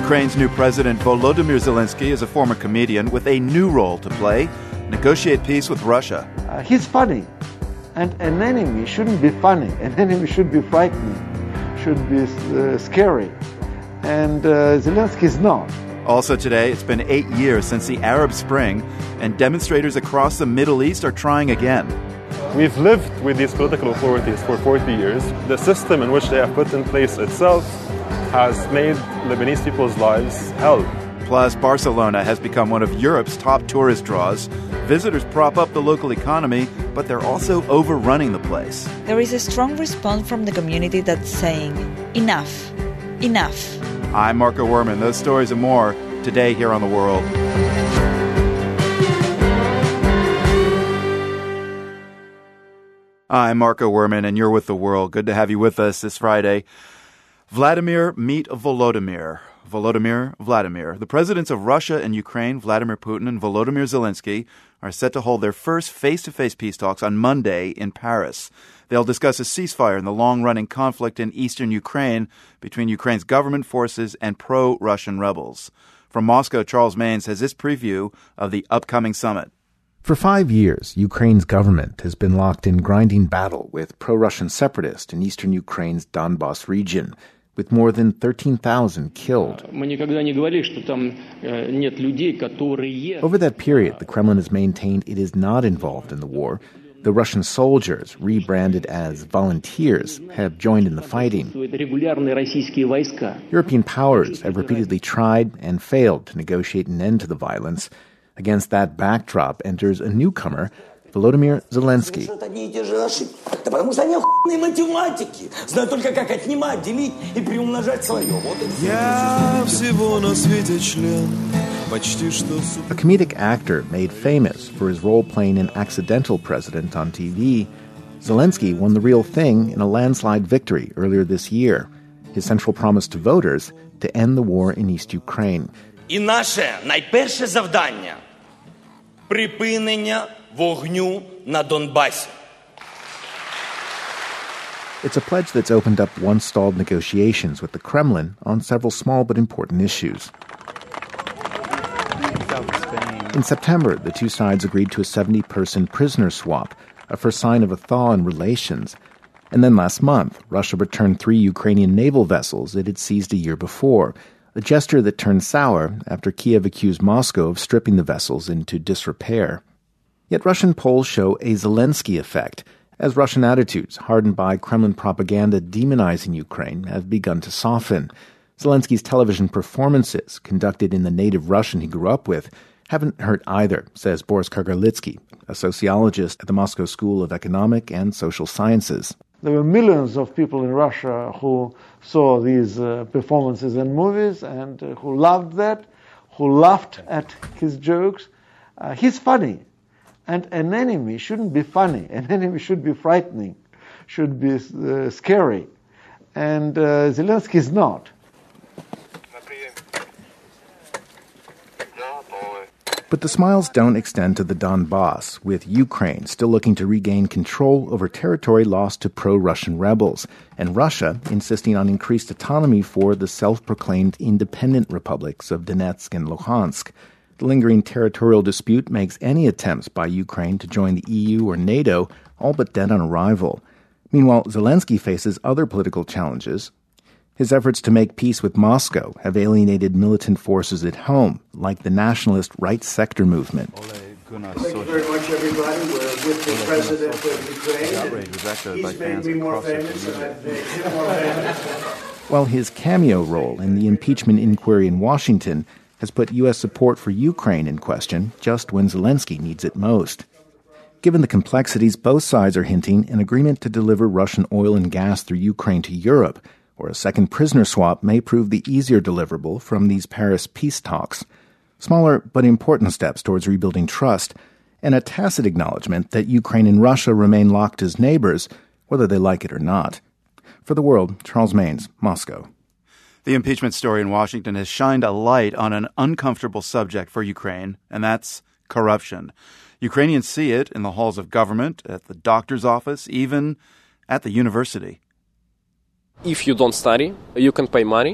Ukraine's new president, Volodymyr Zelensky, is a former comedian with a new role to play: negotiate peace with Russia. He's funny, and an enemy shouldn't be funny. An enemy should be frightening, should be scary, and Zelensky is not. Also today, it's been 8 years since the Arab Spring, and demonstrators across the Middle East are trying again. We've lived with these political authorities for 40 years. The system in which they have put in place itself has made Lebanese people's lives hell. Plus, Barcelona has become one of Europe's top tourist draws. Visitors prop up the local economy, but they're also overrunning the place. There is a strong response from the community that's saying, enough, enough. I'm Marco Werman. Those stories and more today here on The World. I'm Marco Werman, and you're with The World. Good to have you with us this Friday. Vladimir meet Volodymyr. Vladimir. The presidents of Russia and Ukraine, Vladimir Putin and Volodymyr Zelensky, are set to hold their first face-to-face peace talks on Monday in Paris. They'll discuss a ceasefire in the long-running conflict in eastern Ukraine between Ukraine's government forces and pro-Russian rebels. From Moscow, Charles Maynes has this preview of the upcoming summit. For 5 years, Ukraine's government has been locked in grinding battle with pro-Russian separatists in eastern Ukraine's Donbas region, with more than 13,000 killed. Over that period, the Kremlin has maintained it is not involved in the war. The Russian soldiers, rebranded as volunteers, have joined in the fighting. European powers have repeatedly tried and failed to negotiate an end to the violence. Against that backdrop enters a newcomer, Volodymyr Zelensky. A comedic actor made famous for his role playing an accidental president on TV, Zelensky won the real thing in a landslide victory earlier this year. His central promise to voters to end the war in East Ukraine. І наше найперше завдання – припинення вогню на Донбасі. It's a pledge that's opened up once-stalled negotiations with the Kremlin on several small but important issues. In September, the two sides agreed to a 70-person prisoner swap, a first sign of a thaw in relations. And then last month, Russia returned 3 Ukrainian naval vessels it had seized a year before, a gesture that turned sour after Kiev accused Moscow of stripping the vessels into disrepair. Yet Russian polls show a Zelensky effect, as Russian attitudes, hardened by Kremlin propaganda demonizing Ukraine, have begun to soften. Zelensky's television performances, conducted in the native Russian he grew up with, haven't hurt either, says Boris Kargalitsky, a sociologist at the Moscow School of Economic and Social Sciences. There were millions of people in Russia who saw these performances and movies and who loved that, who laughed at his jokes. He's funny. And an enemy shouldn't be funny. An enemy should be frightening, should be scary. And Zelensky is not. But the smiles don't extend to the Donbas, with Ukraine still looking to regain control over territory lost to pro-Russian rebels, and Russia insisting on increased autonomy for the self-proclaimed independent republics of Donetsk and Luhansk. The lingering territorial dispute makes any attempts by Ukraine to join the EU or NATO all but dead on arrival. Meanwhile, Zelensky faces other political challenges. His efforts to make peace with Moscow have alienated militant forces at home, like the nationalist right sector movement. Thank you very much, everybody. We're with the president of Ukraine. He's made me more famous, and I've made him more famous. While his cameo role in the impeachment inquiry in Washington has put U.S. support for Ukraine in question just when Zelensky needs it most. Given the complexities, both sides are hinting an agreement to deliver Russian oil and gas through Ukraine to Europe, or a second prisoner swap may prove the easier deliverable from these Paris peace talks. Smaller but important steps towards rebuilding trust, and a tacit acknowledgement that Ukraine and Russia remain locked as neighbors, whether they like it or not. For The World, Charles Maynes, Moscow. The impeachment story in Washington has shined a light on an uncomfortable subject for Ukraine, and that's corruption. Ukrainians see it in the halls of government, at the doctor's office, even at the university. If you don't study, you can pay money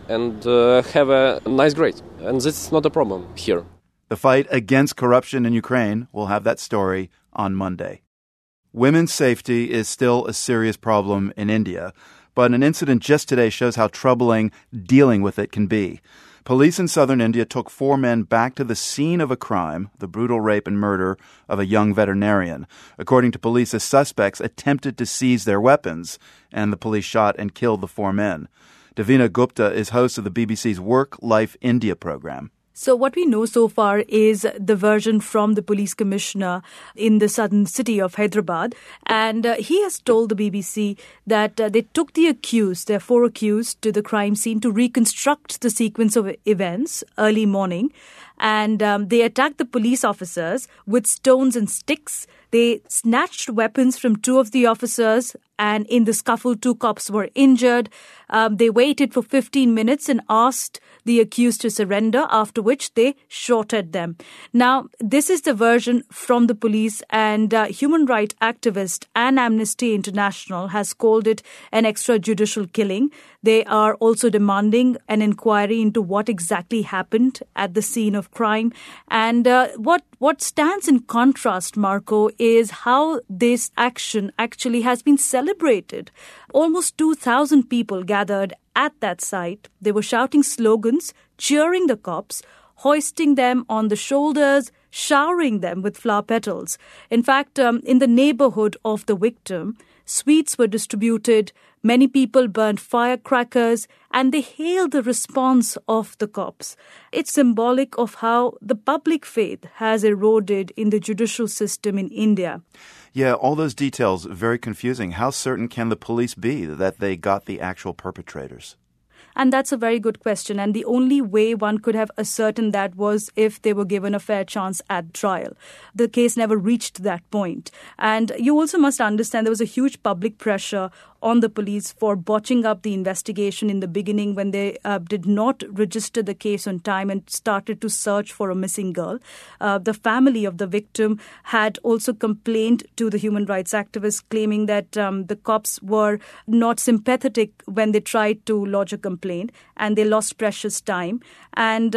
and have a nice grade. And this is not a problem here. The fight against corruption in Ukraine, we'll have that story on Monday. Women's safety is still a serious problem in India, but an incident just today shows how troubling dealing with it can be. Police in southern India took 4 men back to the scene of a crime, the brutal rape and murder of a young veterinarian. According to police, the suspects attempted to seize their weapons, and the police shot and killed the 4 men. Davina Gupta is host of the BBC's Work Life India program. So what we know so far is the version from the police commissioner in the southern city of Hyderabad. And he has told the BBC that they took the accused, there are 4 accused, to the crime scene to reconstruct the sequence of events early morning. And they attacked the police officers with stones and sticks. They snatched weapons from 2 of the officers, and in the scuffle, 2 cops were injured. They waited for 15 minutes and asked the accused to surrender, after which they shot at them. Now, this is the version from the police, and human rights activist and Amnesty International has called it an extrajudicial killing. They are also demanding an inquiry into what exactly happened at the scene of crime. And what stands in contrast, Marco, is how this action actually has been celebrated. Almost 2,000 people gathered at that site. They were shouting slogans, cheering the cops, hoisting them on the shoulders, showering them with flower petals. In fact, in the neighborhood of the victim, sweets were distributed, many people burned firecrackers, and they hailed the response of the cops. It's symbolic of how the public faith has eroded in the judicial system in India. Yeah, all those details, very confusing. How certain can the police be that they got the actual perpetrators? And that's a very good question. And the only way one could have ascertained that was if they were given a fair chance at trial. The case never reached that point. And you also must understand there was a huge public pressure on the police for botching up the investigation in the beginning when they did not register the case on time and started to search for a missing girl. The family of the victim had also complained to the human rights activists, claiming that the cops were not sympathetic when they tried to lodge a complaint, and they lost precious time. And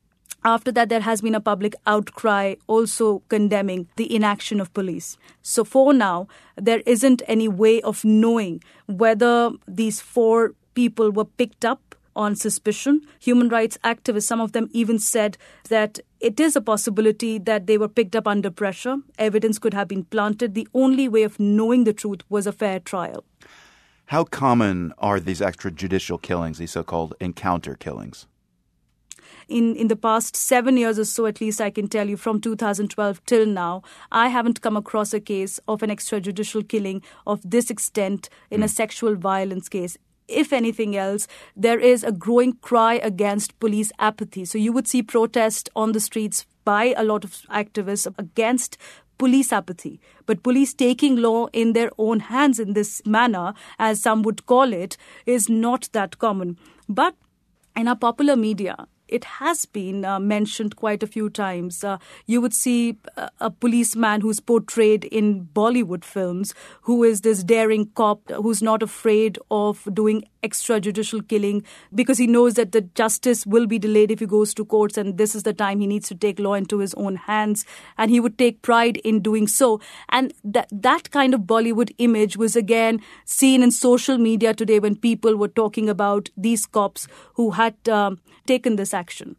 after that, there has been a public outcry also condemning the inaction of police. So for now, there isn't any way of knowing whether these 4 people were picked up on suspicion. Human rights activists, some of them even said that it is a possibility that they were picked up under pressure. Evidence could have been planted. The only way of knowing the truth was a fair trial. How common are these extrajudicial killings, these so-called encounter killings? In the past 7 years or so, at least I can tell you, from 2012 till now, I haven't come across a case of an extrajudicial killing of this extent in a sexual violence case. If anything else, there is a growing cry against police apathy. So you would see protests on the streets by a lot of activists against police apathy. But police taking law in their own hands in this manner, as some would call it, is not that common. But in our popular media, it has been mentioned quite a few times. You would see a policeman who's portrayed in Bollywood films, who is this daring cop who's not afraid of doing extrajudicial killing because he knows that the justice will be delayed if he goes to courts, and this is the time he needs to take law into his own hands, and he would take pride in doing so. And that kind of Bollywood image was again seen in social media today when people were talking about these cops who had taken this action.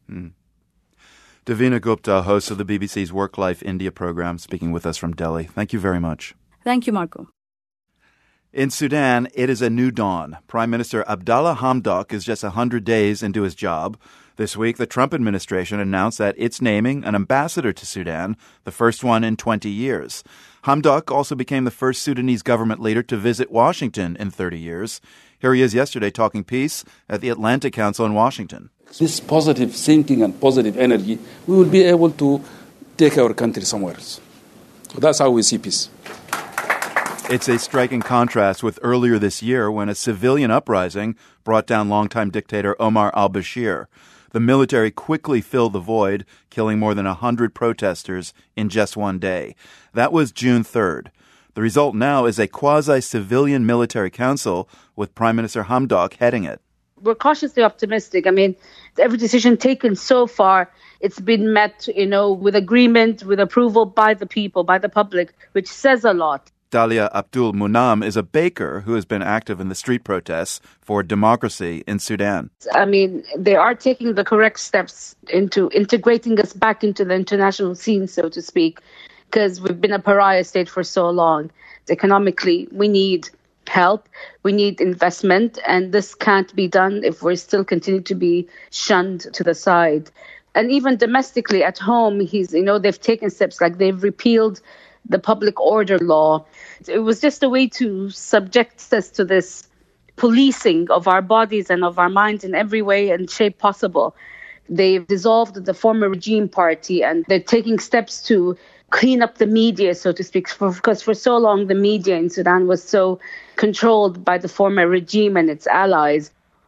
Davina Gupta, host of the BBC's Work Life India program, speaking with us from Delhi. Thank you very much. Thank you, Marco. In Sudan, it is a new dawn. Prime Minister Abdallah Hamdok is just 100 days into his job. This week, the Trump administration announced that it's naming an ambassador to Sudan, the first one in 20 years. Hamdok also became the first Sudanese government leader to visit Washington in 30 years. Here he is yesterday talking peace at the Atlantic Council in Washington. This positive thinking and positive energy, we will be able to take our country somewhere else. So that's how we see peace. It's a striking contrast with earlier this year when a civilian uprising brought down longtime dictator Omar al-Bashir. The military quickly filled the void, killing more than 100 protesters in just one day. That was June 3rd. The result now is a quasi-civilian military council with Prime Minister Hamdok heading it. we're cautiously optimistic. I mean, every decision taken so far, it's been met, with agreement, with approval by the people, by the public, which says a lot. Dalia Abdul Munam is a baker who has been active in the street protests for democracy in Sudan. I mean, they are taking the correct steps into integrating us back into the international scene, so to speak, because we've been a pariah state for so long. Economically, we need help, we need investment, and this can't be done if we're still continue to be shunned to the side. And even domestically at home, they've taken steps like they've repealed the public order law. It was just a way to subject us to this policing of our bodies and of our minds in every way and shape possible. They've dissolved the former regime party, and they're taking steps to clean up the media, so to speak, because for so long the media in Sudan was so controlled by the former regime and its allies.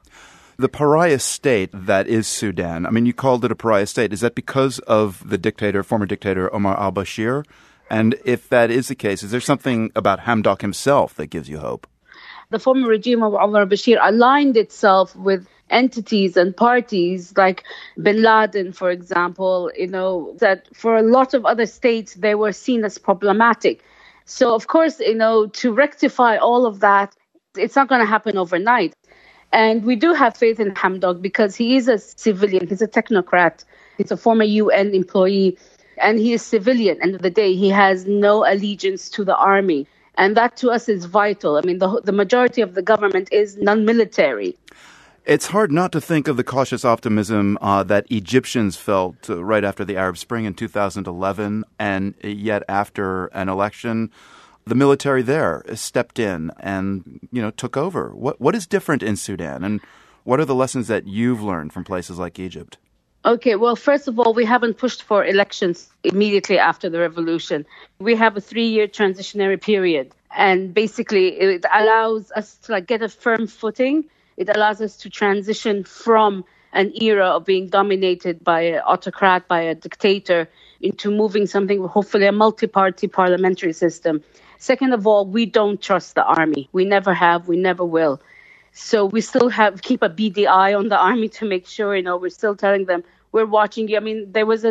The pariah state that is Sudan, I mean, you called it a pariah state. Is that because of the former dictator Omar al-Bashir? And if that is the case, is there something about Hamdok himself that gives you hope? The former regime of Omar al-Bashir aligned itself with entities and parties like Bin Laden, for example, that for a lot of other states, they were seen as problematic. So, of course, to rectify all of that, it's not going to happen overnight. And we do have faith in Hamdok because he is a civilian, he's a technocrat, he's a former UN employee, and he is civilian. End of the day, he has no allegiance to the army. And that to us is vital. I mean, the majority of the government is non-military. It's hard not to think of the cautious optimism that Egyptians felt right after the Arab Spring in 2011, and yet after an election, the military there stepped in and, took over. What is different in Sudan, and what are the lessons that you've learned from places like Egypt? Okay, well, first of all, we haven't pushed for elections immediately after the revolution. We have a 3-year transitionary period, and basically it allows us to get a firm footing. It allows us to transition from an era of being dominated by an autocrat, by a dictator, into moving something, hopefully a multi-party parliamentary system. Second of all, we don't trust the army. We never have, we never will. So we still keep a beady eye on the army to make sure, we're still telling them, we're watching you. I mean, there was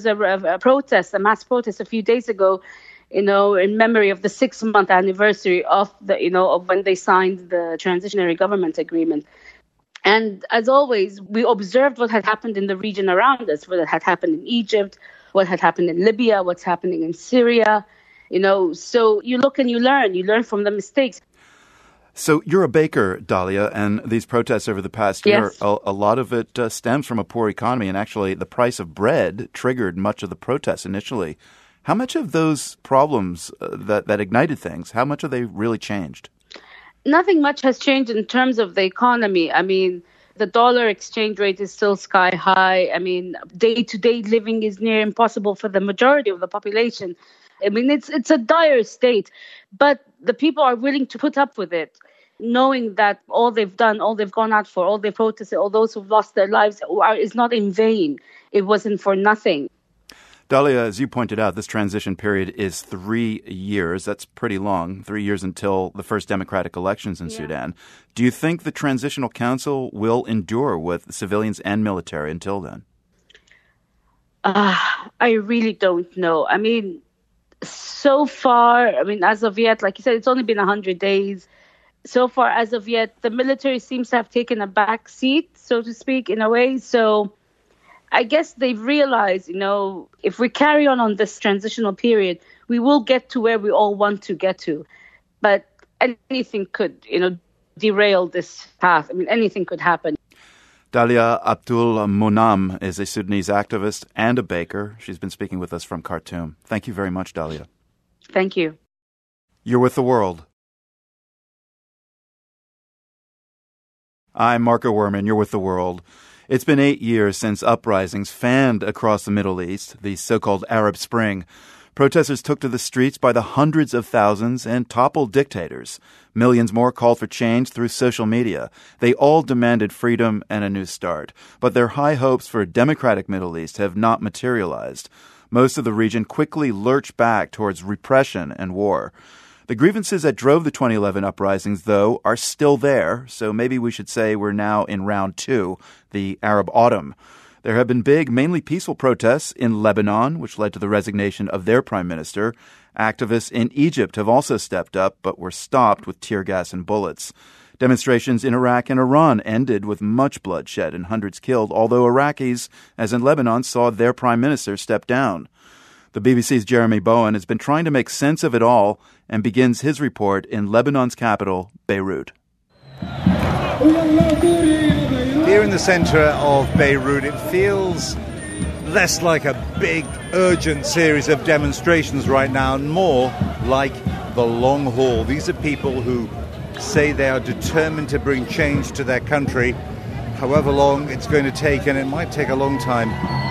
a protest, a mass protest a few days ago, in memory of the 6-month anniversary of of when they signed the transitionary government agreement. And as always, we observed what had happened in the region around us, what had happened in Egypt, what had happened in Libya, what's happening in Syria. So you look and you learn from the mistakes. So you're a baker, Dalia, and these protests over the past year, a lot of it stems from a poor economy, and actually the price of bread triggered much of the protests initially. How much of those problems that ignited things, how much have they really changed? Nothing much has changed in terms of the economy. I mean, the dollar exchange rate is still sky high. I mean, day-to-day living is near impossible for the majority of the population. I mean, it's a dire state, but the people are willing to put up with it, knowing that all they've done, all they've gone out for, all they've protested, all those who've lost their lives is not in vain. It wasn't for nothing. Dalia, as you pointed out, this transition period is 3 years. That's pretty long, 3 years until the first democratic elections in Sudan. Do you think the Transitional Council will endure with civilians and military until then? I really don't know. I mean, so far, as of yet, like you said, it's only been 100 days. So far, as of yet, the military seems to have taken a back seat, so to speak, in a way. So I guess they've realized, if we carry on this transitional period, we will get to where we all want to get to. But anything could, derail this path. I mean, anything could happen. Dalia Abdul Munam is a Sudanese activist and a baker. She's been speaking with us from Khartoum. Thank you very much, Dalia. Thank you. You're with The World. I'm Marco Werman. You're with The World. It's been 8 years since uprisings fanned across the Middle East, the so-called Arab Spring. Protesters took to the streets by the hundreds of thousands and toppled dictators. Millions more called for change through social media. They all demanded freedom and a new start. But their high hopes for a democratic Middle East have not materialized. Most of the region quickly lurched back towards repression and war. The grievances that drove the 2011 uprisings, though, are still there, so maybe we should say we're now in round 2, the Arab Autumn. There have been big, mainly peaceful protests in Lebanon, which led to the resignation of their prime minister. Activists in Egypt have also stepped up, but were stopped with tear gas and bullets. Demonstrations in Iraq and Iran ended with much bloodshed and hundreds killed, although Iraqis, as in Lebanon, saw their prime minister step down. The BBC's Jeremy Bowen has been trying to make sense of it all and begins his report in Lebanon's capital, Beirut. Here in the center of Beirut, it feels less like a big, urgent series of demonstrations right now and more like the long haul. These are people who say they are determined to bring change to their country, however long it's going to take, and it might take a long time.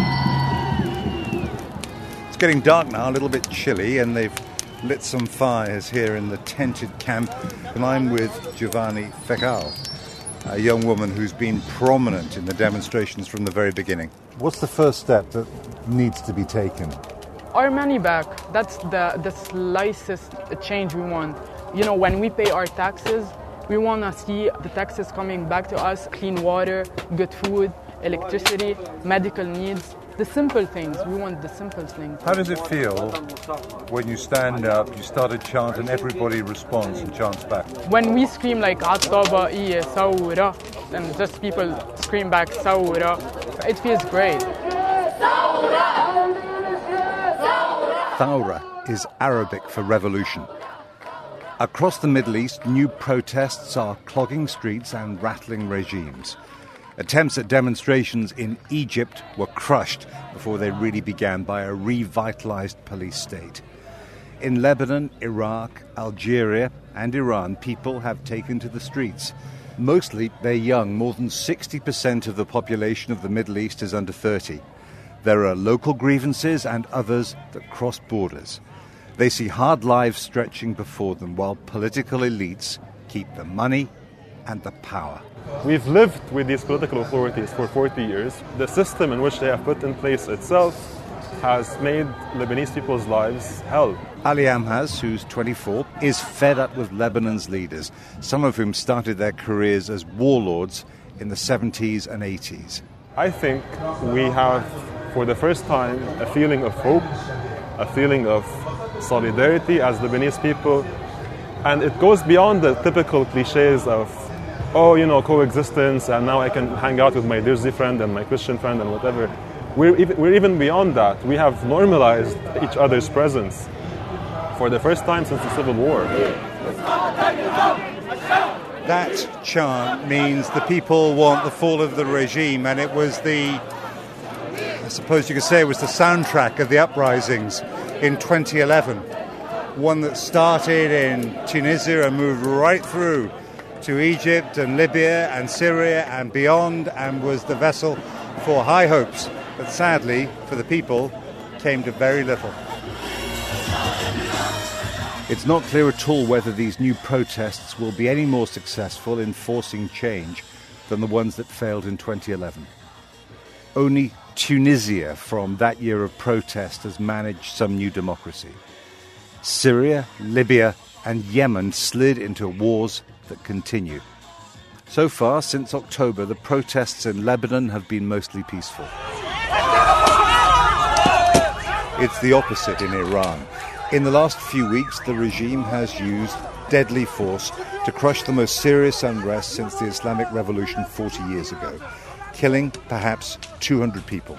It's getting dark now, a little bit chilly, and they've lit some fires here in the tented camp, and I'm with Giovanni Fekal, a young woman who's been prominent in the demonstrations from the very beginning. What's the first step that needs to be taken? Our money back. That's the slightest change we want. You know, when we pay our taxes, we want to see the taxes coming back to us, clean water, good food, electricity, medical needs. The simple things. We want the simple things. How does it feel when you stand up, you start a chant, and everybody responds and chants back? When we scream like At-Taba'iyya, Sawra, and just people scream back Sawra, it feels great. Thawra is Arabic for revolution. Across the Middle East, new protests are clogging streets and rattling regimes. Attempts at demonstrations in Egypt were crushed before they really began by a revitalized police state. In Lebanon, Iraq, Algeria, and Iran, people have taken to the streets. Mostly they're young. More than 60% of the population of the Middle East is under 30. There are local grievances and others that cross borders. They see hard lives stretching before them while political elites keep the money and the power. We've lived with these political authorities for 40 years. The system in which they have put in place itself has made Lebanese people's lives hell. Ali Amhaz, who's 24, is fed up with Lebanon's leaders, some of whom started their careers as warlords in the 70s and 80s. I think we have, for the first time, a feeling of hope, a feeling of solidarity as Lebanese people. And it goes beyond the typical cliches of, oh, you know, coexistence, and now I can hang out with my Dirzi friend and my Christian friend and whatever. We're even beyond that. We have normalized each other's presence for the first time since the Civil War. That chant means the people want the fall of the regime, and it was I suppose you could say it was the soundtrack of the uprisings in 2011. One that started in Tunisia and moved right through to Egypt and Libya and Syria and beyond, and was the vessel for high hopes, but sadly, for the people, came to very little. It's not clear at all whether these new protests will be any more successful in forcing change than the ones that failed in 2011. Only Tunisia from that year of protest has managed some new democracy. Syria, Libya, and Yemen slid into wars that continue. So far, since October, the protests in Lebanon have been mostly peaceful. It's the opposite in Iran. In the last few weeks, the regime has used deadly force to crush the most serious unrest since the Islamic Revolution 40 years ago, killing perhaps 200 people.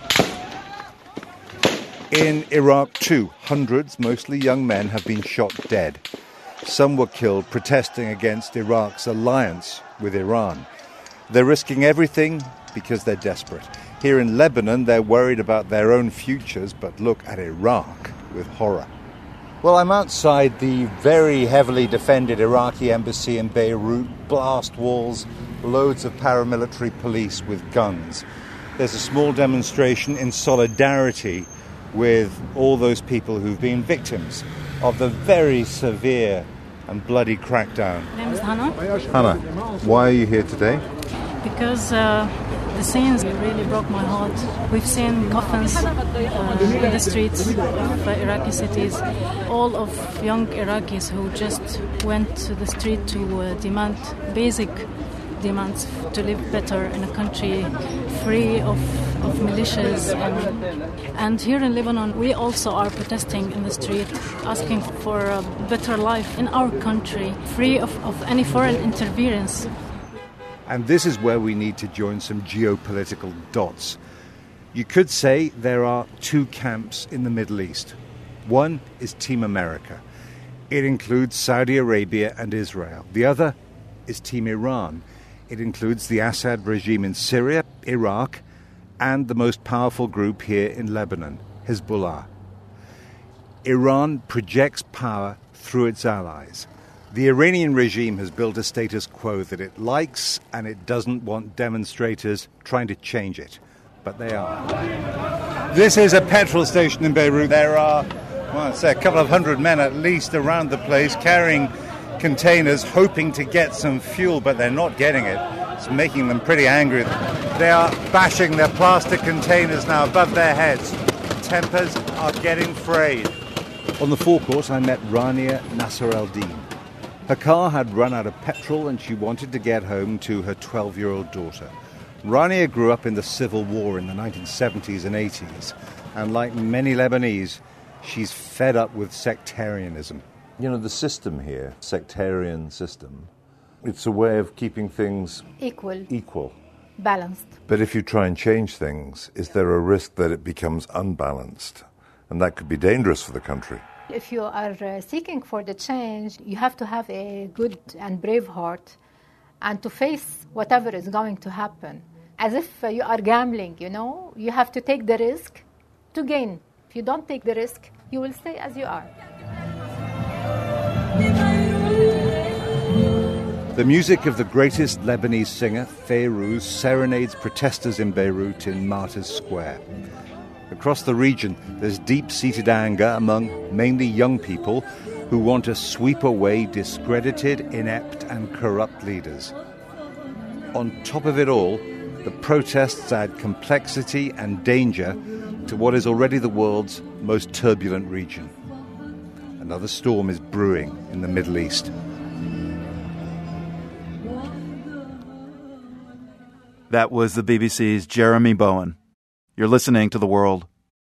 In Iraq, too, hundreds, mostly young men, have been shot dead. Some were killed protesting against Iraq's alliance with Iran. They're risking everything because they're desperate. Here in Lebanon, they're worried about their own futures, but look at Iraq with horror. Well, I'm outside the very heavily defended Iraqi embassy in Beirut, blast walls, loads of paramilitary police with guns. There's a small demonstration in solidarity with all those people who've been victims of the very severe and bloody crackdown. My name is Hannah. Hannah, why are you here today? Because the The scenes really broke my heart. We've seen coffins in the streets of Iraqi cities. All of young Iraqis who just went to the street to demand basic demands to live better in a country free of militias. And here in Lebanon, we also are protesting in the street, asking for a better life in our country, free of any foreign interference. And this is where we need to join some geopolitical dots. You could say there are two camps in the Middle East. One is Team America. It includes Saudi Arabia and Israel. The other is Team Iran. It includes the Assad regime in Syria, Iraq, and the most powerful group here in Lebanon, Hezbollah. Iran projects power through its allies. The Iranian regime has built a status quo that it likes, and it doesn't want demonstrators trying to change it. But they are. This is a petrol station in Beirut. There are, I'd say, a couple of hundred men at least around the place carrying containers, hoping to get some fuel, but they're not getting it. It's making them pretty angry. They are bashing their plastic containers now above their heads. Tempers are getting frayed. On the forecourt, I met Rania Nasser al-Din. Her car had run out of petrol and she wanted to get home to her 12-year-old daughter. Rania grew up in the civil war in the 1970s and 80s, and like many Lebanese, she's fed up with sectarianism. You know, the system here, sectarian system, it's a way of keeping things equal, balanced. But if you try and change things, is there a risk that it becomes unbalanced? And that could be dangerous for the country. If you are seeking for the change, you have to have a good and brave heart and to face whatever is going to happen. As if you are gambling, you know, you have to take the risk to gain. If you don't take the risk, you will stay as you are. The music of the greatest Lebanese singer, Fayrouz, serenades protesters in Beirut in Martyrs Square. Across the region, there's deep-seated anger among mainly young people who want to sweep away discredited, inept and corrupt leaders. On top of it all, the protests add complexity and danger to what is already the world's most turbulent region. Another storm is brewing in the Middle East. That was the BBC's Jeremy Bowen. You're listening to The World.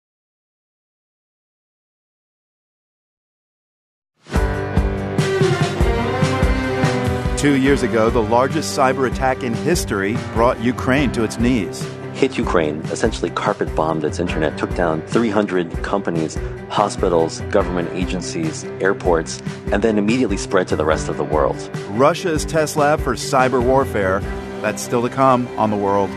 Two years ago, the largest cyber attack in history brought Ukraine to its knees. Hit Ukraine, essentially carpet bombed its internet, took down 300 companies, hospitals, government agencies, airports, and then immediately spread to the rest of the world. Russia's test lab for cyber warfare. That's still to come on The World.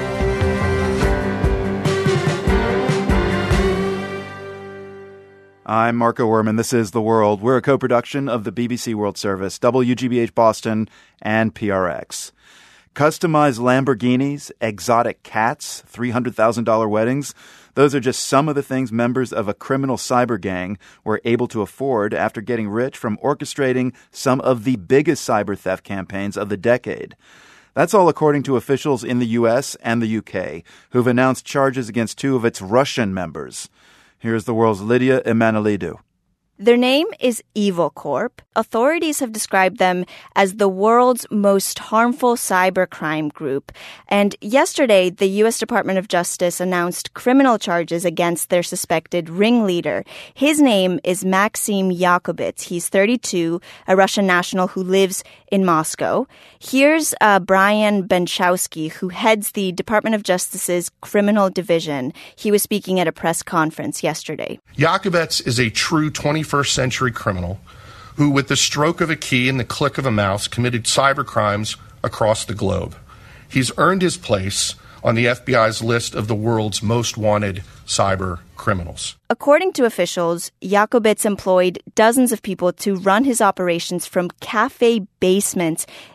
I'm Marco Werman. This is The World. We're a co-production of the BBC World Service, WGBH Boston, and PRX. Customized Lamborghinis, exotic cats, $300,000 weddings. Those are just some of the things members of a criminal cyber gang were able to afford after getting rich from orchestrating some of the biggest cyber theft campaigns of the decade. That's all according to officials in the U.S. and the U.K., who've announced charges against two of its Russian members. Here's The World's Lydia Emanuelidou. Their name is Evil Corp. Authorities have described them as the world's most harmful cybercrime group. And yesterday, the U.S. Department of Justice announced criminal charges against their suspected ringleader. His name is Maxim Yakubets. He's 32, a Russian national who lives in Moscow. Here's Brian Benchowski, who heads the Department of Justice's Criminal Division. He was speaking at a press conference yesterday. Yakubets is a true 21st century criminal who, with the stroke of a key and the click of a mouse, committed cyber crimes across the globe. He's earned his place on the FBI's list of the world's most wanted cyber criminals. According to officials, Yakubets employed dozens of people to run his operations from cafe basements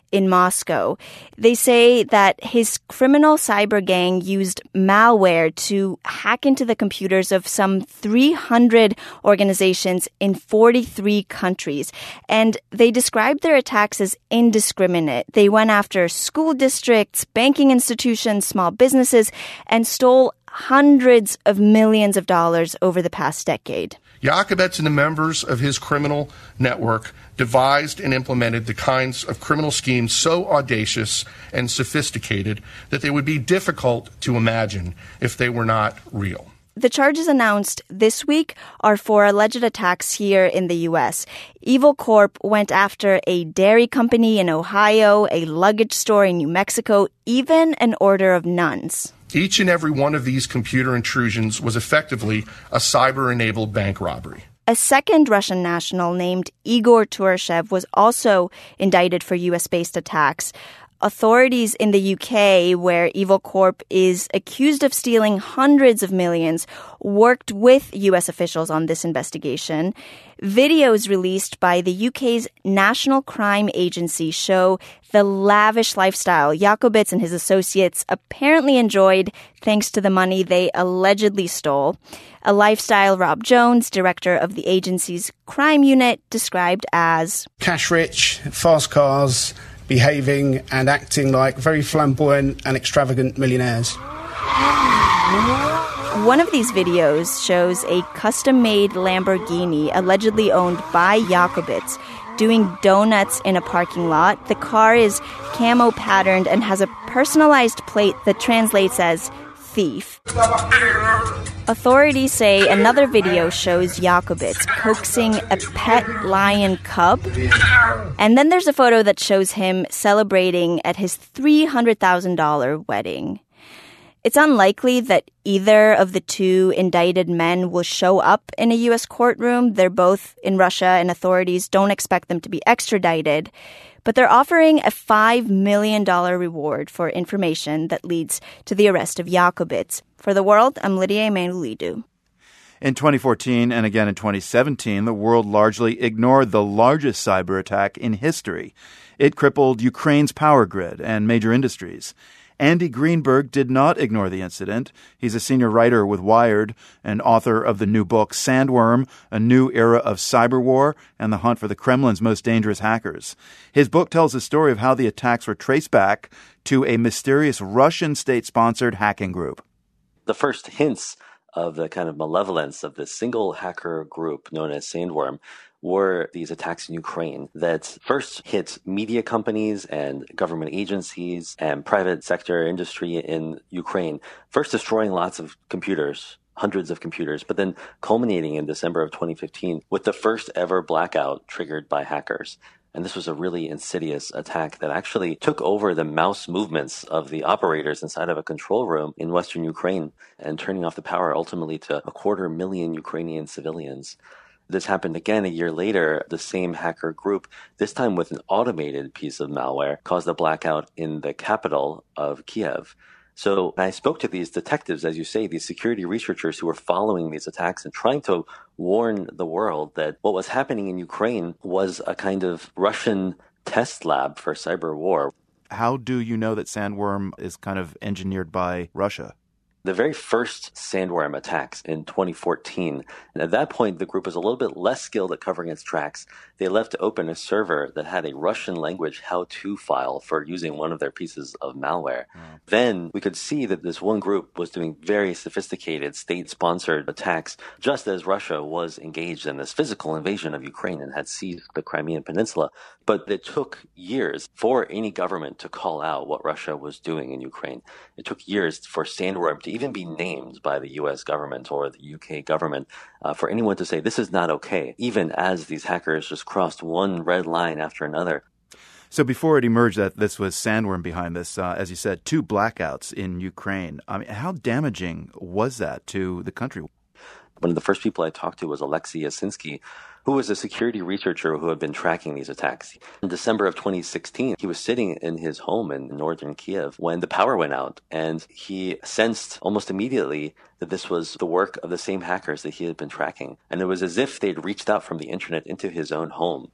in Moscow. They say that his criminal cyber gang used malware to hack into the computers of some 300 organizations in 43 countries. And they described their attacks as indiscriminate. They went after school districts, banking institutions, small businesses, and stole hundreds of millions of dollars over the past decade. Yakubets and the members of his criminal network devised and implemented the kinds of criminal schemes so audacious and sophisticated that they would be difficult to imagine if they were not real. The charges announced this week are for alleged attacks here in the U.S. Evil Corp went after a dairy company in Ohio, a luggage store in New Mexico, even an order of nuns. Each and every one of these computer intrusions was effectively a cyber-enabled bank robbery. A second Russian national named Igor Turashev was also indicted for U.S.-based attacks. Authorities in the UK, where Evil Corp is accused of stealing hundreds of millions, worked with U.S. officials on this investigation. Videos released by the UK's National Crime Agency show the lavish lifestyle Yakubets and his associates apparently enjoyed thanks to the money they allegedly stole. A lifestyle Rob Jones, director of the agency's crime unit, described as cash-rich, fast cars, behaving and acting like very flamboyant and extravagant millionaires. One of these videos shows a custom-made Lamborghini allegedly owned by Yakubets doing donuts in a parking lot. The car is camo patterned and has a personalized plate that translates as thief. Authorities say another video shows Yakubets coaxing a pet lion cub. And then there's a photo that shows him celebrating at his $300,000 wedding. It's unlikely that either of the two indicted men will show up in a U.S. courtroom. They're both in Russia, and authorities don't expect them to be extradited. But they're offering a $5 million reward for information that leads to the arrest of Yakubets. For The World, I'm Lydia Emanuelidou. In 2014 and again in 2017, the world largely ignored the largest cyber attack in history. It crippled Ukraine's power grid and major industries. Andy Greenberg did not ignore the incident. He's a senior writer with Wired and author of the new book, Sandworm, A New Era of Cyber War and the Hunt for the Kremlin's Most Dangerous Hackers. His book tells the story of how the attacks were traced back to a mysterious Russian state-sponsored hacking group. The first hints of the kind of malevolence of this single hacker group known as Sandworm were these attacks in Ukraine that first hit media companies and government agencies and private sector industry in Ukraine, first destroying lots of computers, hundreds of computers, but then culminating in December of 2015 with the first ever blackout triggered by hackers. And this was a really insidious attack that actually took over the mouse movements of the operators inside of a control room in western Ukraine and turning off the power ultimately to 250,000 Ukrainian civilians. This happened again a year later. The same hacker group, this time with an automated piece of malware, caused a blackout in the capital of Kiev. So I spoke to these detectives, as you say, these security researchers who were following these attacks and trying to warn the world that what was happening in Ukraine was a kind of Russian test lab for cyber war. How do you know that Sandworm is kind of engineered by Russia? The very first Sandworm attacks in 2014, and at that point the group was a little bit less skilled at covering its tracks. They left open a server that had a Russian language how-to file for using one of their pieces of malware. Then we could see that this one group was doing very sophisticated state-sponsored attacks, just as Russia was engaged in this physical invasion of Ukraine and had seized the Crimean Peninsula. But it took years for any government to call out what Russia was doing in Ukraine. It took years for Sandworm to even be named by the U.S. government or the UK government, for anyone to say this is not okay, even as these hackers just crossed one red line after another. So before it emerged that this was Sandworm behind this, as you said, 2 blackouts in Ukraine. I mean, how damaging was that to the country? One of the first people I talked to was Alexei Yasinski, who was a security researcher who had been tracking these attacks. In December of 2016, he was sitting in his home in northern Kiev when the power went out, and he sensed almost immediately that this was the work of the same hackers that he had been tracking. And it was as if they'd reached out from the internet into his own home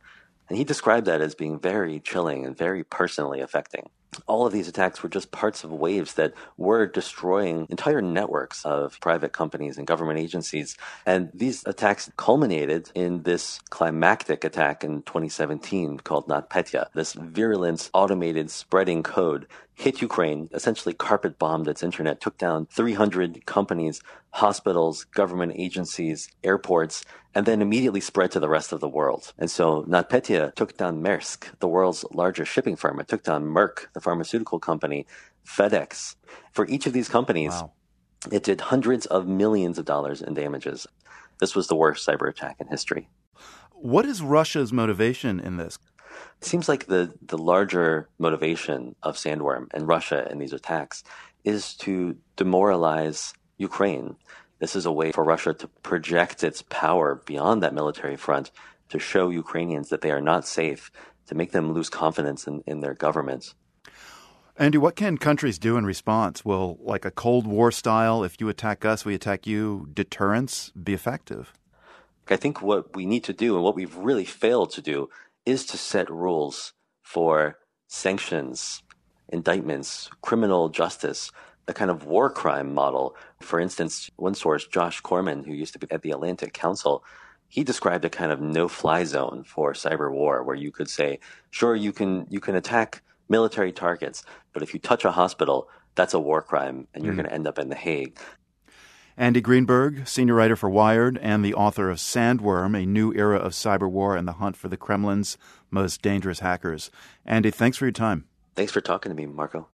And he described that as being very chilling and very personally affecting. All of these attacks were just parts of waves that were destroying entire networks of private companies and government agencies. And these attacks culminated in this climactic attack in 2017 called NotPetya. This virulent, automated spreading code hit Ukraine, essentially carpet bombed its internet, took down 300 companies, hospitals, government agencies, airports, and then immediately spread to the rest of the world. And so NotPetya took down Maersk, the world's largest shipping firm. It took down Merck, the pharmaceutical company, FedEx. For each of these companies, It did hundreds of millions of dollars in damages. This was the worst cyber attack in history. What is Russia's motivation in this? It seems like the larger motivation of Sandworm and Russia in these attacks is to demoralize Ukraine. This is a way for Russia to project its power beyond that military front, to show Ukrainians that they are not safe, to make them lose confidence in their government. Andy, what can countries do in response? Will, like a Cold War style, if you attack us, we attack you, deterrence be effective? I think what we need to do, and what we've really failed to do, is to set rules for sanctions, indictments, criminal justice, a kind of war crime model. For instance, one source, Josh Corman, who used to be at the Atlantic Council, he described a kind of no-fly zone for cyber war, where you could say, sure, you can attack military targets, but if you touch a hospital, that's a war crime, and you're going to end up in The Hague. Andy Greenberg, senior writer for Wired and the author of Sandworm, A New Era of Cyber War and the Hunt for the Kremlin's Most Dangerous Hackers. Andy, thanks for your time. Thanks for talking to me, Marco.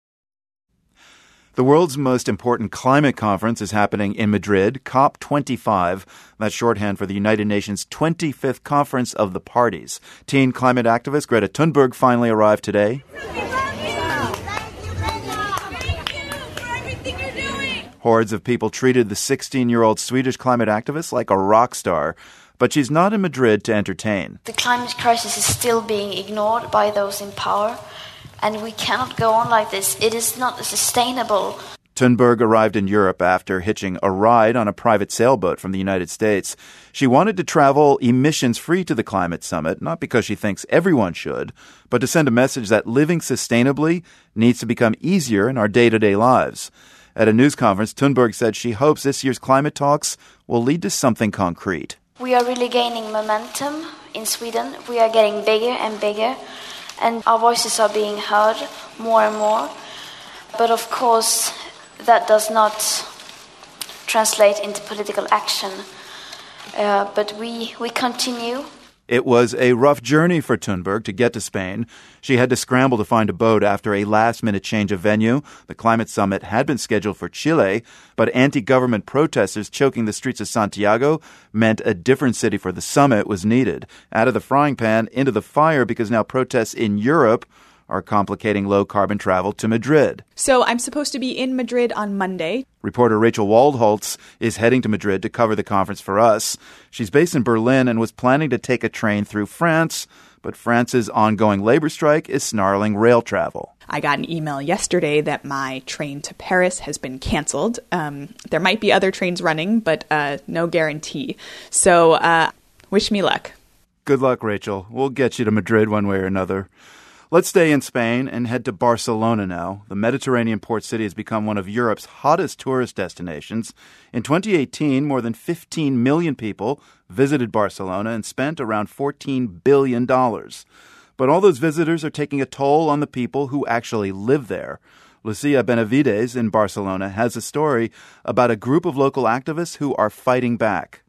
The world's most important climate conference is happening in Madrid, COP25. That's shorthand for the United Nations 25th Conference of the Parties. Teen climate activist Greta Thunberg finally arrived today. Hordes of people treated the 16-year-old Swedish climate activist like a rock star, but she's not in Madrid to entertain. The climate crisis is still being ignored by those in power, and we cannot go on like this. It is not sustainable. Thunberg arrived in Europe after hitching a ride on a private sailboat from the United States. She wanted to travel emissions-free to the climate summit, not because she thinks everyone should, but to send a message that living sustainably needs to become easier in our day-to-day lives. At a news conference, Thunberg said she hopes this year's climate talks will lead to something concrete. We are really gaining momentum in Sweden. We are getting bigger and bigger, and our voices are being heard more and more. But of course, that does not translate into political action. But we continue. It was a rough journey for Thunberg to get to Spain. She had to scramble to find a boat after a last-minute change of venue. The climate summit had been scheduled for Chile, but anti-government protesters choking the streets of Santiago meant a different city for the summit was needed. Out of the frying pan into the fire, because now protests in Europe are complicating low-carbon travel to Madrid. So I'm supposed to be in Madrid on Monday. Reporter Rachel Waldholtz is heading to Madrid to cover the conference for us. She's based in Berlin and was planning to take a train through France, but France's ongoing labor strike is snarling rail travel. I got an email yesterday that my train to Paris has been canceled. There might be other trains running, but no guarantee. So wish me luck. Good luck, Rachel. We'll get you to Madrid one way or another. Let's stay in Spain and head to Barcelona now. The Mediterranean port city has become one of Europe's hottest tourist destinations. In 2018, more than 15 million people visited Barcelona and spent around $14 billion. But all those visitors are taking a toll on the people who actually live there. Lucia Benavides in Barcelona has a story about a group of local activists who are fighting back.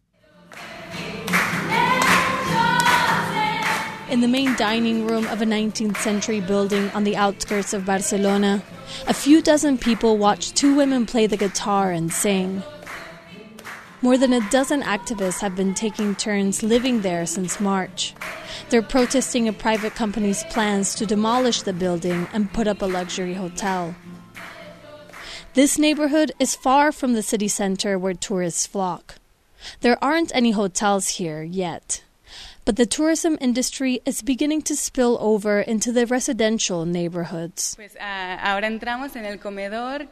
In the main dining room of a 19th century building on the outskirts of Barcelona, a few dozen people watch two women play the guitar and sing. More than a dozen activists have been taking turns living there since March. They're protesting a private company's plans to demolish the building and put up a luxury hotel. This neighborhood is far from the city center where tourists flock. There aren't any hotels here yet. But the tourism industry is beginning to spill over into the residential neighborhoods.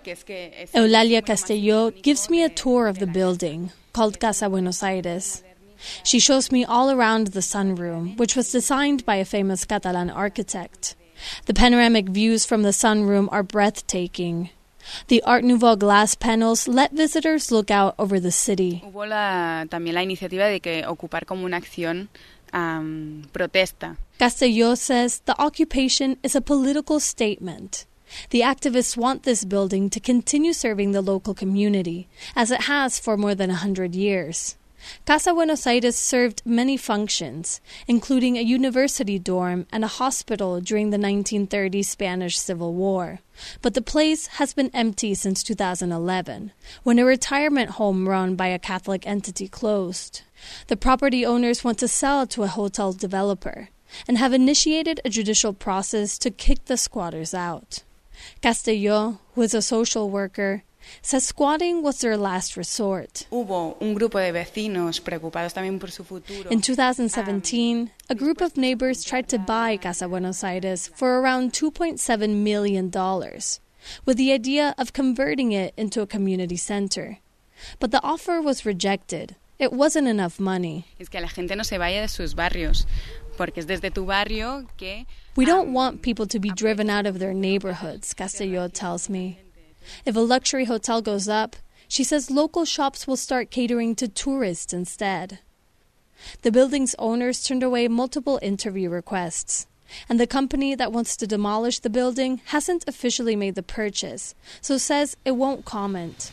Eulalia Castelló gives me a tour of the building, called Casa Buenos Aires. She shows me all around the sunroom, which was designed by a famous Catalan architect. The panoramic views from the sunroom are breathtaking. The Art Nouveau glass panels let visitors look out over the city. Hubo también la iniciativa de que ocupar como una acción protesta. Castelló says the occupation is a political statement. The activists want this building to continue serving the local community, as it has for more than 100 years. Casa Buenos Aires served many functions, including a university dorm and a hospital during the 1930s Spanish Civil War. But the place has been empty since 2011, when a retirement home run by a Catholic entity closed. The property owners want to sell to a hotel developer and have initiated a judicial process to kick the squatters out. Castelló, who is a social worker, says squatting was their last resort. Hubo un grupo de vecinos preocupados también por su futuro. In 2017, a group of neighbors tried to buy Casa Buenos Aires for around $2.7 million, with the idea of converting it into a community center. But the offer was rejected. It wasn't enough money. Es que la gente no se vaya de sus barrios, porque es desde tu barrio que... We don't want people to be driven out of their neighborhoods, Castelló tells me. If a luxury hotel goes up, she says local shops will start catering to tourists instead. The building's owners turned away multiple interview requests, and the company that wants to demolish the building hasn't officially made the purchase, so says it won't comment.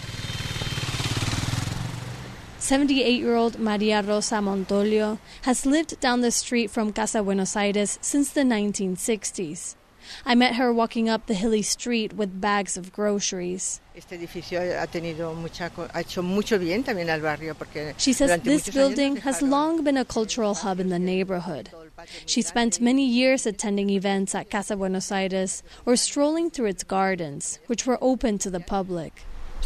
78-year-old Maria Rosa Montolio has lived down the street from Casa Buenos Aires since the 1960s. I met her walking up the hilly street with bags of groceries. She says this building has long been a cultural hub in the neighborhood. She spent many years attending events at Casa Buenos Aires or strolling through its gardens, which were open to the public.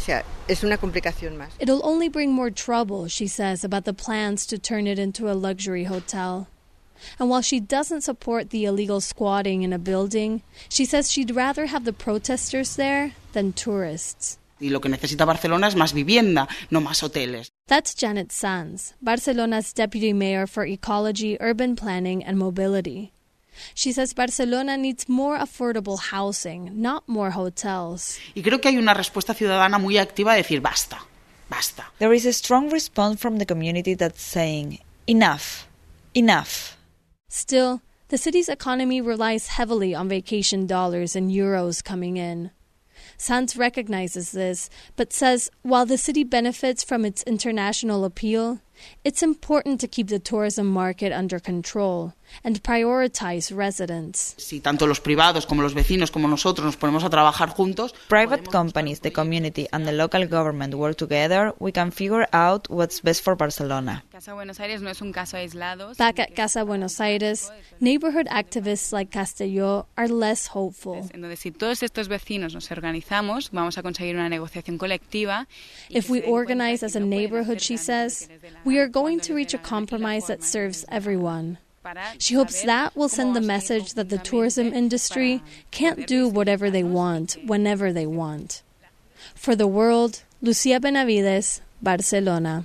It'll only bring more trouble, she says, about the plans to turn it into a luxury hotel. And while she doesn't support the illegal squatting in a building, she says she'd rather have the protesters there than tourists. Y lo que necesita Barcelona es más vivienda, no más hoteles. That's Janet Sanz, Barcelona's deputy mayor for ecology, urban planning, and mobility. She says Barcelona needs more affordable housing, not more hotels. Y creo que hay una respuesta ciudadana muy activa de decir basta, basta. There is a strong response from the community that's saying enough, enough. Still, the city's economy relies heavily on vacation dollars and euros coming in. Sanz recognizes this, but says while the city benefits from its international appeal, it's important to keep the tourism market under control and prioritize residents. Si tanto los privados como los vecinos como nosotros nos ponemos a trabajar juntos, private companies, the community and the local government work together, we can figure out what's best for Barcelona. Casa Buenos Aires no es un caso aislado. Back at Casa Buenos Aires, neighborhood activists like Castelló are less hopeful. Entonces, si todos estos vecinos nos organizamos, vamos a conseguir una negociación colectiva. If we organize as a neighborhood, she says, we are going to reach a compromise that serves everyone. She hopes that will send the message that the tourism industry can't do whatever they want, whenever they want. For The World, Lucia Benavides, Barcelona.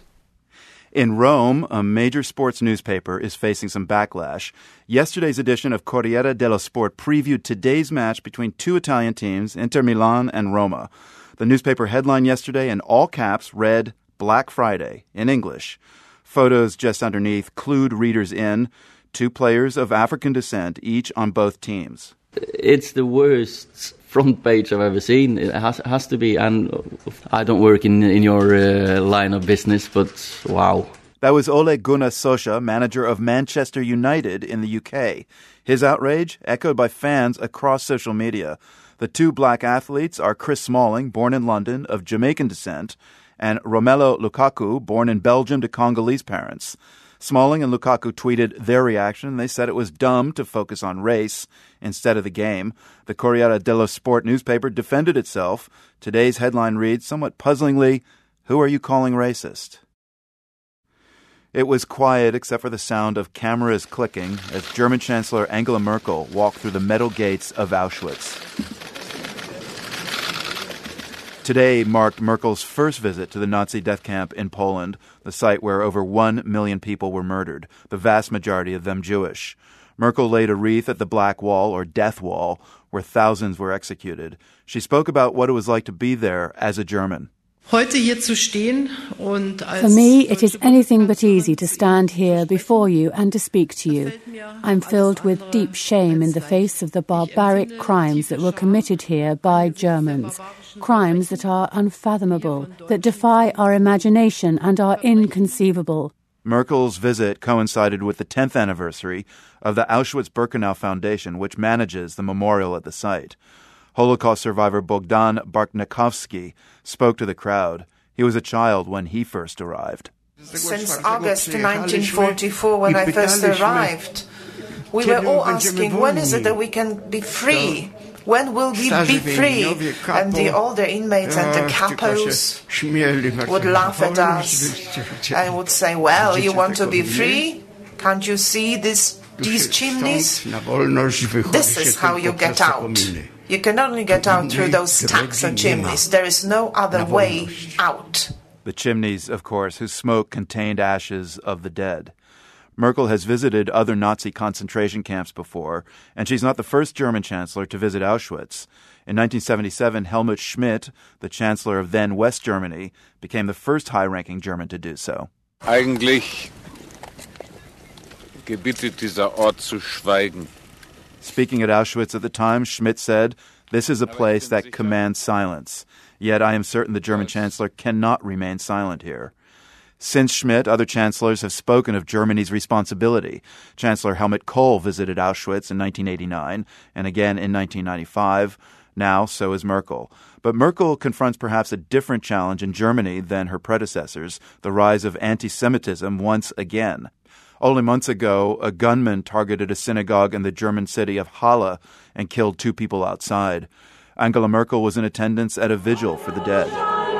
In Rome, a major sports newspaper is facing some backlash. Yesterday's edition of Corriere dello Sport previewed today's match between two Italian teams, Inter Milan and Roma. The newspaper headline yesterday in all caps read, Black Friday, in English. Photos just underneath clued readers in. Two players of African descent, each on both teams. It's the worst front page I've ever seen. It has to be. And I don't work in your line of business, but wow. That was Ole Gunnar Solskjaer, manager of Manchester United in the UK. His outrage echoed by fans across social media. The two black athletes are Chris Smalling, born in London, of Jamaican descent, and Romelu Lukaku, born in Belgium to Congolese parents. Smalling and Lukaku tweeted their reaction. They said it was dumb to focus on race instead of the game. The Corriere dello Sport newspaper defended itself. Today's headline reads, somewhat puzzlingly, who are you calling racist? It was quiet except for the sound of cameras clicking as German Chancellor Angela Merkel walked through the metal gates of Auschwitz. Today marked Merkel's first visit to the Nazi death camp in Poland, the site where over 1 million people were murdered, the vast majority of them Jewish. Merkel laid a wreath at the Black Wall, or Death Wall, where thousands were executed. She spoke about what it was like to be there as a German. For me, it is anything but easy to stand here before you and to speak to you. I'm filled with deep shame in the face of the barbaric crimes that were committed here by Germans, crimes that are unfathomable, that defy our imagination and are inconceivable. Merkel's visit coincided with the 10th anniversary of the Auschwitz-Birkenau Foundation, which manages the memorial at the site. Holocaust survivor Bogdan Bartnikovsky spoke to the crowd. He was a child when he first arrived. Since August 1944, when I first arrived, we were all asking, when is it that we can be free? When will we be free? And the older inmates and the capos would laugh at us and would say, well, you want to be free? Can't you see these chimneys? This is how you get out. You can only get out through those stacks of chimneys. There is no other way out. The chimneys, of course, whose smoke contained ashes of the dead. Merkel has visited other Nazi concentration camps before, and she's not the first German chancellor to visit Auschwitz. In 1977, Helmut Schmidt, the chancellor of then West Germany, became the first high-ranking German to do so. Eigentlich gebietet dieser Ort zu schweigen. Speaking at Auschwitz at the time, Schmidt said, "This is a place that commands silence. Yet I am certain the German chancellor cannot remain silent here." Since Schmidt, other chancellors have spoken of Germany's responsibility. Chancellor Helmut Kohl visited Auschwitz in 1989 and again in 1995. Now, so is Merkel. But Merkel confronts perhaps a different challenge in Germany than her predecessors, the rise of anti-Semitism once again. Only months ago, a gunman targeted a synagogue in the German city of Halle and killed 2 people outside. Angela Merkel was in attendance at a vigil for the dead.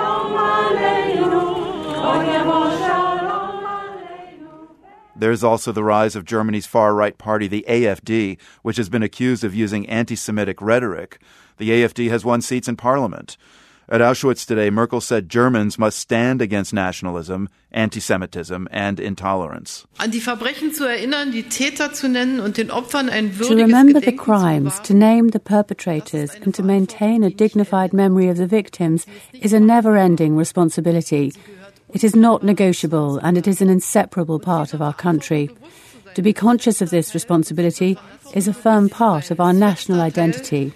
There's also the rise of Germany's far-right party, the AfD, which has been accused of using anti-Semitic rhetoric. The AfD has won seats in parliament. At Auschwitz today, Merkel said Germans must stand against nationalism, anti-Semitism, and intolerance. To remember the crimes, to name the perpetrators, and to maintain a dignified memory of the victims is a never-ending responsibility. It is not negotiable, and it is an inseparable part of our country. To be conscious of this responsibility is a firm part of our national identity.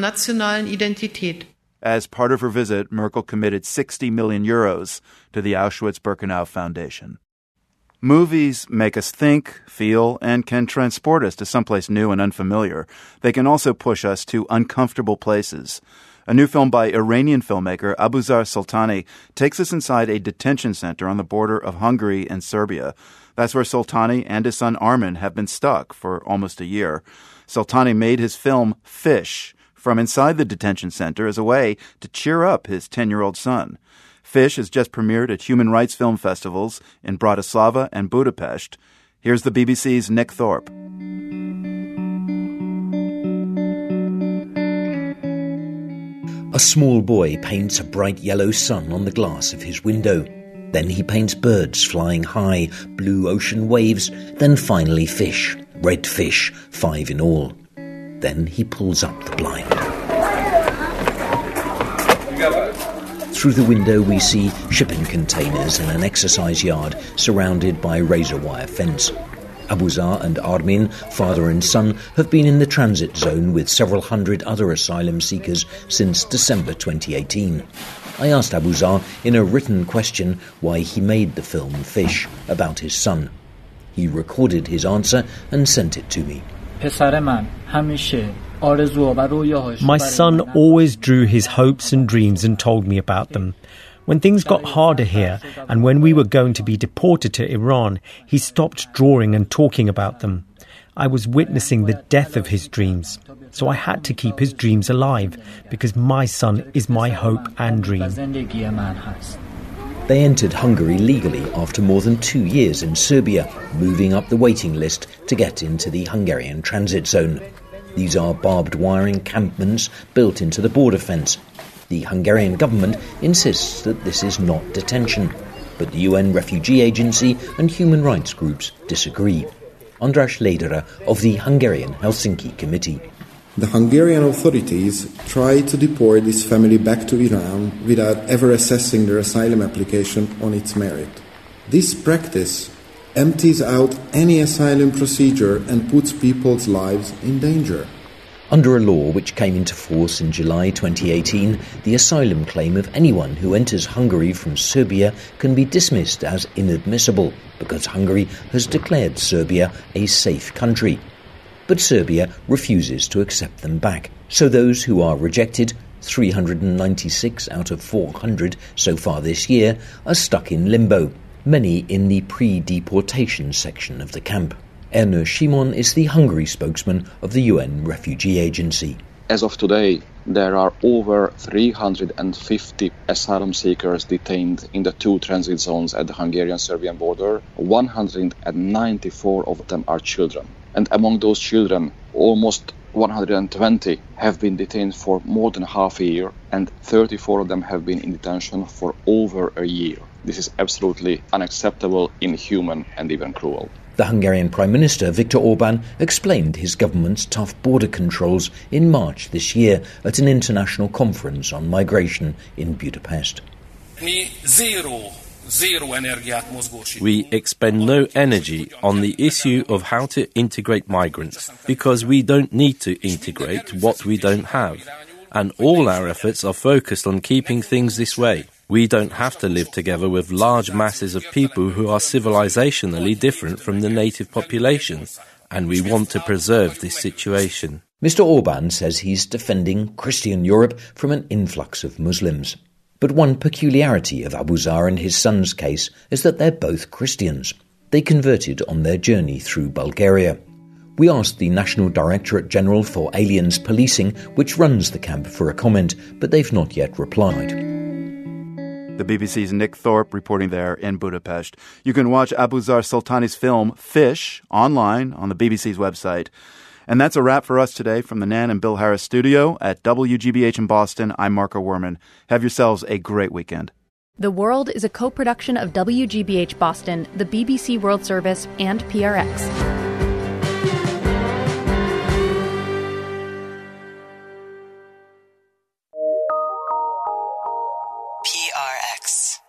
As part of her visit, Merkel committed 60 million euros to the Auschwitz-Birkenau Foundation. Movies make us think, feel, and can transport us to someplace new and unfamiliar. They can also push us to uncomfortable places. A new film by Iranian filmmaker Abuzar Soltani takes us inside a detention center on the border of Hungary and Serbia. That's where Soltani and his son Armin have been stuck for almost a year. Soltani made his film Fish from inside the detention center as a way to cheer up his 10-year-old son. Fish has just premiered at human rights film festivals in Bratislava and Budapest. Here's the BBC's Nick Thorpe. A small boy paints a bright yellow sun on the glass of his window. Then he paints birds flying high, blue ocean waves, then finally fish, red fish, 5 in all. Then he pulls up the blind. Through the window we see shipping containers and an exercise yard surrounded by razor wire fence. Abuzar and Armin, father and son, have been in the transit zone with several hundred other asylum seekers since December 2018. I asked Abuzar in a written question why he made the film Fish about his son. He recorded his answer and sent it to me. My son always drew his hopes and dreams and told me about them. When things got harder here, and when we were going to be deported to Iran, he stopped drawing and talking about them. I was witnessing the death of his dreams, so I had to keep his dreams alive, because my son is my hope and dream. They entered Hungary legally after more than 2 years in Serbia, moving up the waiting list to get into the Hungarian transit zone. These are barbed wire encampments built into the border fence. The Hungarian government insists that this is not detention, but the UN Refugee Agency and human rights groups disagree. András Lederer of the Hungarian Helsinki Committee. The Hungarian authorities tried to deport this family back to Iran without ever assessing their asylum application on its merit. This practice empties out any asylum procedure and puts people's lives in danger. Under a law which came into force in July 2018, the asylum claim of anyone who enters Hungary from Serbia can be dismissed as inadmissible because Hungary has declared Serbia a safe country. But Serbia refuses to accept them back. So those who are rejected, 396 out of 400 so far this year, are stuck in limbo, many in the pre-deportation section of the camp. Ernő Simon is the Hungary spokesman of the UN Refugee Agency. As of today, there are over 350 asylum seekers detained in the 2 transit zones at the Hungarian-Serbian border. 194 of them are children. And among those children, almost 120 have been detained for more than half a year, and 34 of them have been in detention for over a year. This is absolutely unacceptable, inhuman, and even cruel. The Hungarian Prime Minister Viktor Orbán explained his government's tough border controls in March this year at an international conference on migration in Budapest. We expend no energy on the issue of how to integrate migrants, because we don't need to integrate what we don't have, and all our efforts are focused on keeping things this way. We don't have to live together with large masses of people who are civilizationally different from the native population, and we want to preserve this situation. Mr. Orbán says he's defending Christian Europe from an influx of Muslims. But one peculiarity of Abu Zar and his son's case is that they're both Christians. They converted on their journey through Bulgaria. We asked the National Directorate General for Aliens Policing, which runs the camp, for a comment, but they've not yet replied. The BBC's Nick Thorpe reporting there in Budapest. You can watch Abu Zar Soltani's film Fish online on the BBC's website. And that's a wrap for us today from the Nan and Bill Harris studio at WGBH in Boston. I'm Marco Werman. Have yourselves a great weekend. The World is a co-production of WGBH Boston, the BBC World Service, and PRX. PRX.